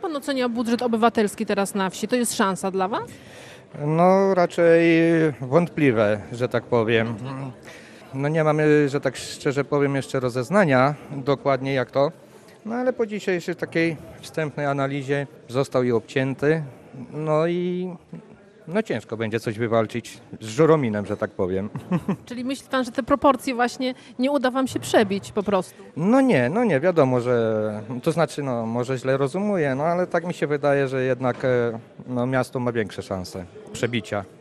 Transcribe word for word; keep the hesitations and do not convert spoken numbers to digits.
pan ocenia budżet obywatelski teraz na wsi? To jest szansa dla was? No raczej wątpliwe, że tak powiem. No nie mamy, że tak szczerze powiem, jeszcze rozeznania dokładnie jak to, no ale po dzisiejszej takiej wstępnej analizie został i obcięty, no i no ciężko będzie coś wywalczyć z Żurominem, że tak powiem. Czyli myśli pan, że te proporcje właśnie nie uda wam się przebić po prostu? No nie, no nie, wiadomo, że to znaczy, no może źle rozumuję, no ale tak mi się wydaje, że jednak e, no, miasto ma większe szanse przebicia.